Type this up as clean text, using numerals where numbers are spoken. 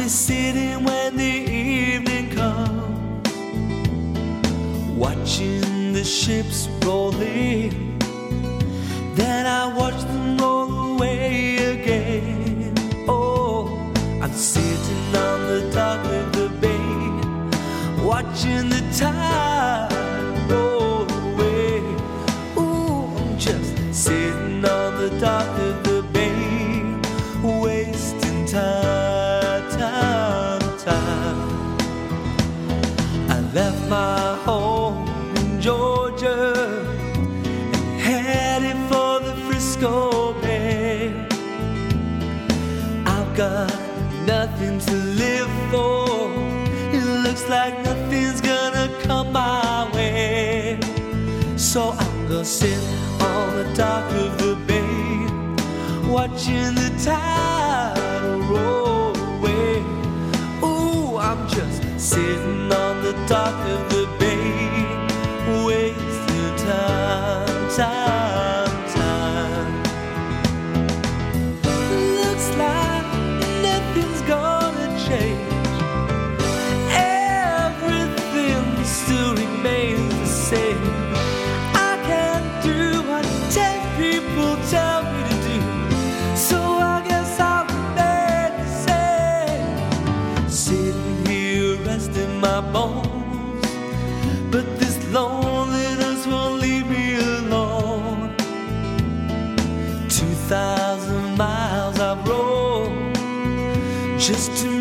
be sitting when the evening comes, watching the ships roll in. Then I watch them roll away again. Oh, I'm sitting on the dock of the bay, watching the tide roll away. Ooh, I'm just sitting on the dock of the bay, wasting time, time. I left my home in Georgia and headed for the Frisco Bay. I've got nothing to live for. It looks like nothing's gonna come my way. So I'm gonna sit on the dock of the bay, watching the tide roll away. Ooh, I'm just sitting on the dock of the bay, wasting time, time, time. Looks like nothing's gonna change. Everything still remains the same. I can't do what 10 people tell me to do, so I guess I'll remain the same. Sitting here resting my bones, but this loneliness won't leave me alone. 2,000 miles I've rolled just to